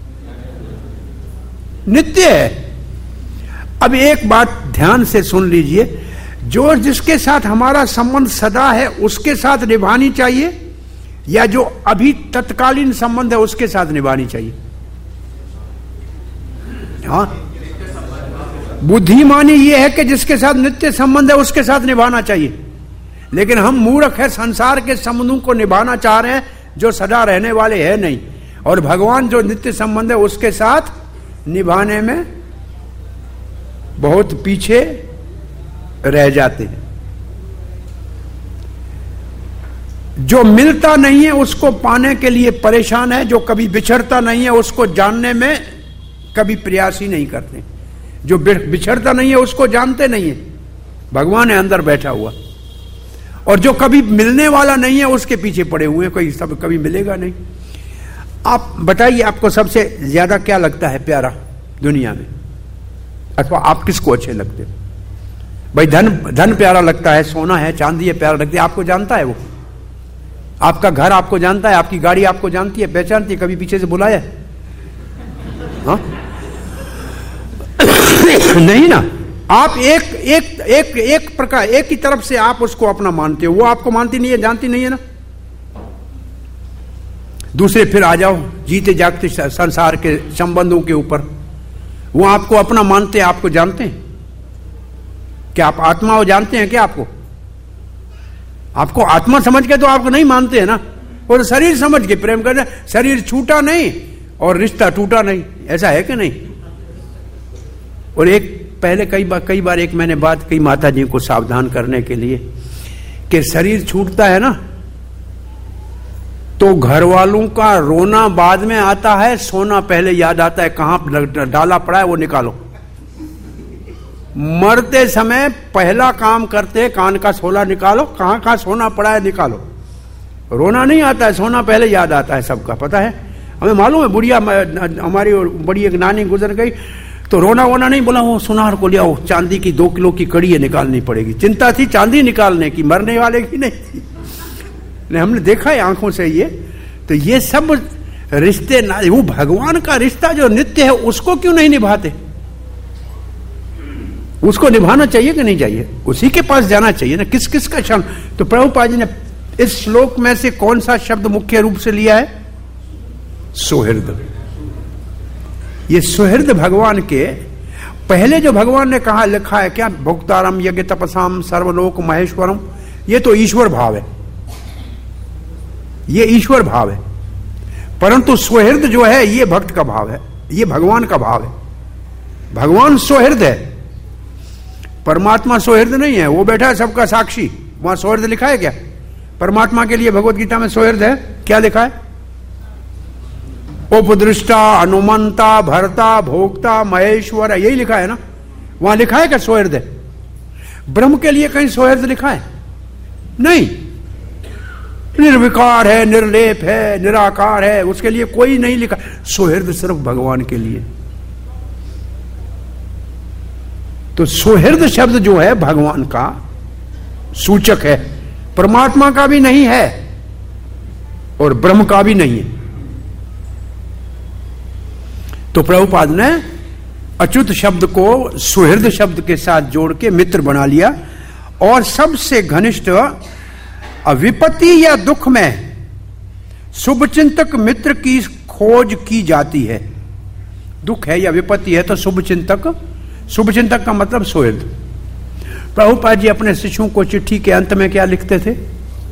नित्य है। अब एक बात ध्यान से सुन लीजिए, जो जिसके साथ हमारा संबंध सदा है उसके साथ निभानी चाहिए, या जो अभी तत्कालीन संबंध है उसके साथ निभानी चाहिए? हाँ, बुद्धिमानी यह है कि जिसके साथ नित्य संबंध है उसके साथ निभाना चाहिए। लेकिन हम मूर्ख है, संसार के संबंधों को निभाना चाह रहे हैं जो सदा रहने वाले हैं नहीं, और भगवान जो नित्य संबंध है उसके साथ निभाने में बहुत पीछे रह जाते हैं। जो मिलता नहीं है उसको पाने के लिए परेशान है, जो कभी बिछड़ता नहीं है उसको जानने में कभी प्रयास ही नहीं करते। जो बिछड़ता नहीं है उसको जानते नहीं है, भगवान है अंदर बैठा हुआ। और जो कभी मिलने वाला नहीं है उसके पीछे पड़े हुए हैं, कोई सब कभी मिलेगा नहीं। आप बताइए, आपको सबसे ज्यादा क्या लगता है प्यारा दुनिया में, अथवा आप किसको अच्छे लगते हो? भाई धन धन प्यारा लगता है, सोना है, चांदी है प्यारा लगती है, आपको जानता है वो? आपका घर आपको जानता है, आपकी गाड़ी आपको जानती है, पहचानती है, कभी पीछे से बुलाया है? हाँ? नहीं ना। आप एक एक एक एक प्रकार, एक ही तरफ से आप उसको अपना मानते हो, वो आपको मानती नहीं है, जानती नहीं है ना। दूसरे फिर आ जाओ जीते जागते संसार के संबंधों के ऊपर, वो आपको अपना मानते हैं, आपको जानते हैं क्या? आप आत्मा हो जानते हैं क्या? आपको आपको आत्मा समझ के तो आपको नहीं मानते हैं ना, और शरीर समझ के प्रेम करते। शरीर छूटा नहीं और रिश्ता टूटा नहीं, ऐसा है कि नहीं? और एक पहले कई बार कई बार एक मैंने बात कही माता जी को सावधान करने के लिए, कि शरीर छूटता है ना तो घर वालों का रोना बाद में आता है, सोना पहले याद आता है। कहां डाला पड़ा है वो निकालो। मरते समय पहला काम करते कान का सोना निकालो, कहां कहां सोना पड़ा है निकालो। रोना नहीं आता है, सोना पहले याद आता है। सबका पता है, हमें मालूम है। बुढ़िया हमारी बड़ी एक नानी गुजर गई तो रोना वोना नहीं, बोला वो सुनार को ले आओ, चांदी की दो किलो की कड़ी है निकालनी पड़ेगी। चिंता थी चांदी निकालने की, मरने वाले की नहीं थी। ने हमने देखा है आंखों से ये। तो ये सब रिश्ते ना, वो भगवान का रिश्ता जो नित्य है उसको क्यों नहीं निभाते? उसको निभाना चाहिए कि नहीं चाहिए? उसी के पास जाना चाहिए ना। किस किस का क्षण? तो प्रभुपाद जी ने इस श्लोक में से कौन सा शब्द मुख्य रूप से लिया है? सुहृद। ये सुहृद भगवान के पहले जो भगवान ने कहा, लिखा है क्या? भोक्तारम यज्ञ तपसाम सर्वलोक महेश्वरम। ये तो ईश्वर भाव है, ये ईश्वर भाव है। परंतु सुहृद जो है ये भक्त का भाव है, ये भगवान का भाव है। भगवान सुहृद है, परमात्मा सुहृद नहीं है। वो बैठा है सबका साक्षी, वहां सुहृद लिखा है क्या? परमात्मा के लिए भगवत गीता में सुहृद है क्या लिखा है? उपदृष्टा, अनुमंता, भर्ता, भोक्ता, महेश्वर, यही लिखा है ना? वहां लिखा है क्या सोहृदय? ब्रह्म के लिए कहीं सोहृद लिखा है? नहीं। निर्विकार है, निर्लेप है, निराकार है, उसके लिए कोई नहीं लिखा। सोहृद सिर्फ भगवान के लिए। तो सोहृद शब्द जो है भगवान का सूचक है, परमात्मा का भी नहीं है और ब्रह्म का भी नहीं है। तो प्रभुपाद ने अच्युत शब्द को सुहृद शब्द के साथ जोड़ के मित्र बना लिया। और सबसे घनिष्ठ विपत्ति या दुख में शुभचिंतक मित्र की खोज की जाती है। दुख है या विपत्ति है तो शुभचिंतक, शुभचिंतक का मतलब सुहृद। प्रभुपाद जी अपने शिष्यों को चिट्ठी के अंत में क्या लिखते थे?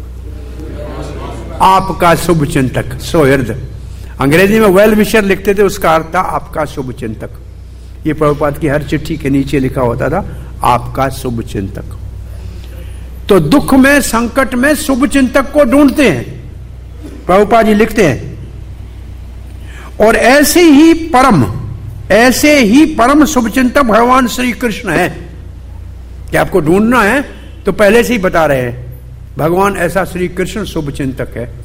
आपका शुभचिंतक, सुहृद। अंग्रेजी में वेल विशर लिखते थे, उसका अर्थ था आपका शुभचिंतक। ये प्रभुपाद की हर चिट्ठी के नीचे लिखा होता था, आपका शुभचिंतक। तो दुख में, संकट में शुभचिंतक को ढूंढते हैं, प्रभुपाद जी लिखते हैं। और ऐसे ही परम, ऐसे ही परम शुभचिंतक भगवान श्री कृष्ण है। कि आपको ढूंढना है तो पहले से ही बता रहे हैं, भगवान ऐसा श्री कृष्ण शुभचिंतक है।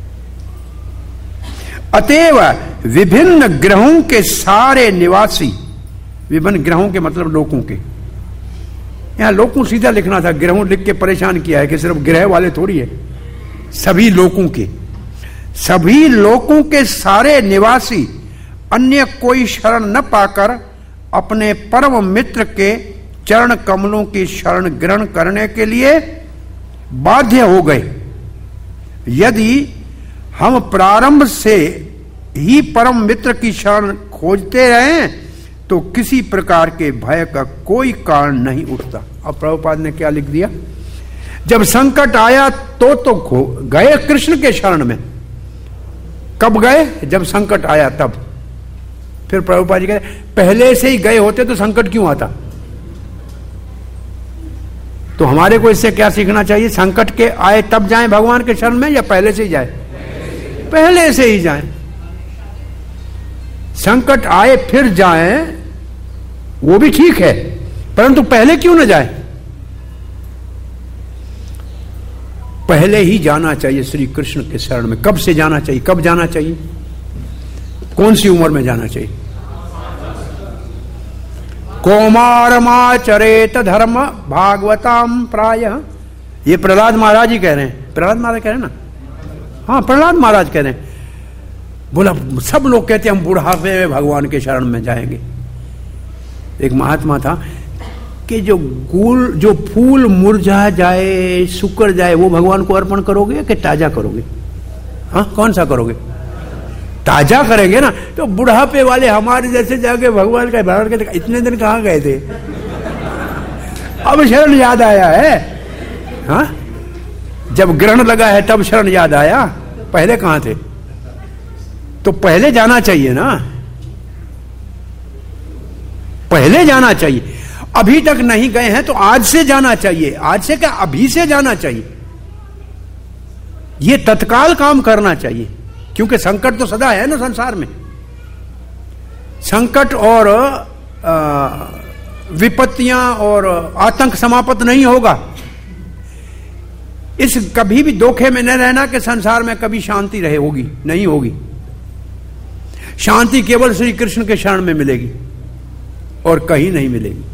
अतएव विभिन्न ग्रहों के सारे निवासी, विभिन्न ग्रहों के मतलब लोकों के, यहां लोकों सीधा लिखना था, ग्रहों लिख के परेशान किया है कि सिर्फ ग्रह वाले थोड़ी है, सभी लोकों के, सभी लोकों के सारे निवासी अन्य कोई शरण न पाकर अपने परम मित्र के चरण कमलों की शरण ग्रहण करने के लिए बाध्य हो गए। यदि हम प्रारंभ से ही परम मित्र की शरण खोजते रहे तो किसी प्रकार के भय का कोई कारण नहीं उठता। अब प्रभुपाद ने क्या लिख दिया? जब संकट आया तो तो खो गए कृष्ण के शरण में। कब गए? जब संकट आया तब। फिर प्रभुपाद जी कहते पहले से ही गए होते तो संकट क्यों आता? तो हमारे को इससे क्या सीखना चाहिए? संकट के आए तब जाएं भगवान के शरण में या पहले से ही जाए? पहले से ही जाएं। संकट आए फिर जाएं वो भी ठीक है, परंतु पहले क्यों न जाए? पहले ही जाना चाहिए श्री कृष्ण के शरण में। कब से जाना चाहिए? कब जाना चाहिए? कौन सी उम्र में जाना चाहिए? कौमारमाचरेत धर्म भागवताम प्रायः। ये प्रहलाद महाराज ही कह रहे हैं। प्रहलाद महाराज कह रहे हैं ना? हाँ, प्रहलाद महाराज कह रहे हैं। बोला सब लोग कहते हैं हम बुढ़ापे में भगवान के शरण में जाएंगे। एक महात्मा था कि जो गुल जो फूल मुरझा जाए, सूख जाए, वो भगवान को अर्पण करोगे कि ताजा करोगे? हाँ, कौन सा करोगे? ताजा करेंगे ना। तो बुढ़ापे वाले हमारे जैसे जाके भगवान का भगवान के इतने दिन कहाँ गए थे? अब शरण याद आया है। हाँ, जब ग्रहण लगा है तब शरण याद आया, पहले कहाँ थे? तो पहले जाना चाहिए ना, पहले जाना चाहिए। अभी तक नहीं गए हैं तो आज से जाना चाहिए। आज से क्या, अभी से जाना चाहिए। ये तत्काल काम करना चाहिए, क्योंकि संकट तो सदा है ना संसार में। संकट और विपत्तियां और आतंक समाप्त नहीं होगा। इस कभी भी धोखे में न रहना कि संसार में कभी शांति रहे, होगी नहीं होगी। शांति केवल श्री कृष्ण के शरण में मिलेगी और कहीं नहीं मिलेगी।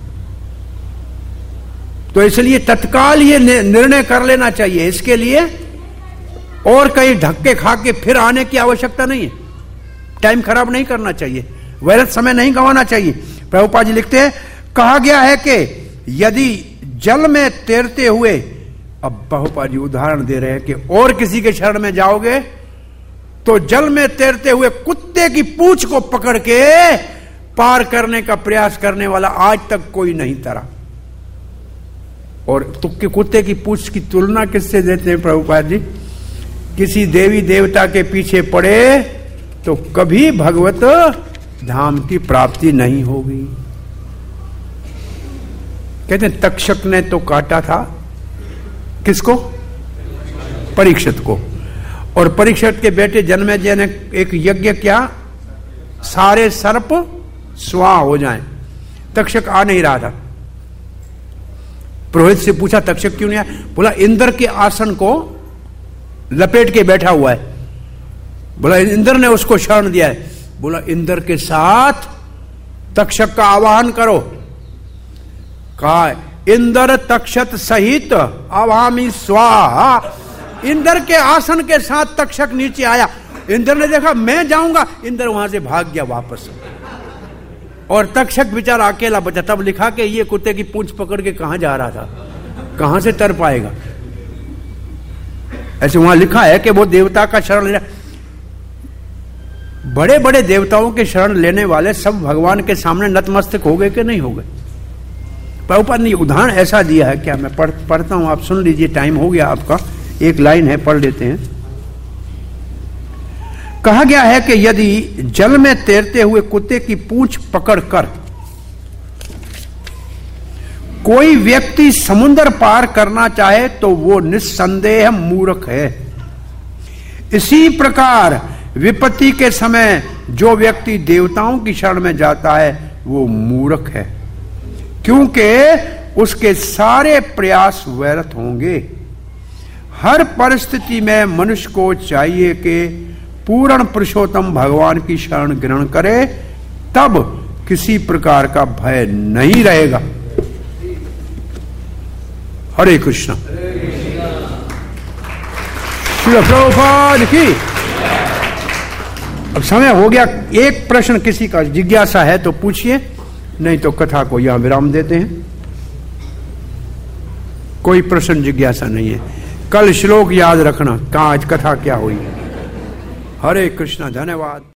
तो इसलिए तत्काल ये निर्णय कर लेना चाहिए। इसके लिए और कहीं धक्के खा के फिर आने की आवश्यकता नहीं है। टाइम खराब नहीं करना चाहिए, व्यर्थ समय नहीं गंवाना चाहिए। प्रभुपाद जी लिखते हैं, कहा गया है कि यदि जल में तैरते हुए, अब प्रभुपाद जी उदाहरण दे रहे हैं कि और किसी के शरण में जाओगे तो जल में तैरते हुए कुत्ते की पूंछ को पकड़ के पार करने का प्रयास करने वाला आज तक कोई नहीं तरा। और तुक्के कुत्ते की पूंछ की तुलना किससे देते हैं प्रभुपाद जी? किसी देवी देवता के पीछे पड़े तो कभी भगवत धाम की प्राप्ति नहीं होगी। कहते हैं तक्षक ने तो काटा था किसको? परीक्षित को। और परीक्षित के बेटे जन्मेजय ने एक यज्ञ किया, सारे सर्प स्वाहा हो जाएं। तक्षक आ नहीं रहा था। पुरोहित से पूछा तक्षक क्यों नहीं आया? बोला इंद्र के आसन को लपेट के बैठा हुआ है। बोला इंद्र ने उसको शरण दिया है। बोला इंद्र के साथ तक्षक का आवाहन करो। कहा इंद्र तक्षत सहित आवामी स्वाहा। इंद्र के आसन के साथ तक्षक नीचे आया। इंद्र ने देखा मैं जाऊंगा, इंद्र वहां से भाग गया वापस, और तक्षक बेचारा अकेला बचा। तब लिखा कि ये कुत्ते की पूंछ पकड़ के कहां जा रहा था, कहां से तर पाएगा। ऐसे वहां लिखा है कि वो देवता का शरण ले। बड़े बड़े देवताओं के शरण लेने वाले सब भगवान के सामने नतमस्तक हो गए कि नहीं हो गए? प्रभुपाद ने उदाहरण ऐसा दिया है। क्या मैं पढ़, पढ़ता हूं, आप सुन लीजिए, टाइम हो गया आपका। एक लाइन है, पढ़ लेते हैं। कहा गया है कि यदि जल में तैरते हुए कुत्ते की पूंछ पकड़कर कोई व्यक्ति समुद्र पार करना चाहे तो वो निस्संदेह मूर्ख है। इसी प्रकार विपत्ति के समय जो व्यक्ति देवताओं की शरण में जाता है वो मूर्ख है, क्योंकि उसके सारे प्रयास व्यर्थ होंगे। हर परिस्थिति में मनुष्य को चाहिए कि पूर्ण पुरुषोत्तम भगवान की शरण ग्रहण करे, तब किसी प्रकार का भय नहीं रहेगा। हरे कृष्णा। श्रील प्रभुपाद की। अब समय हो गया। एक प्रश्न किसी का जिज्ञासा है तो पूछिए, नहीं तो कथा को यहां विराम देते हैं। कोई प्रश्न जिज्ञासा नहीं है। कल श्लोक याद रखना, कहाँ आज कथा क्या हुई। हरे कृष्णा। धन्यवाद।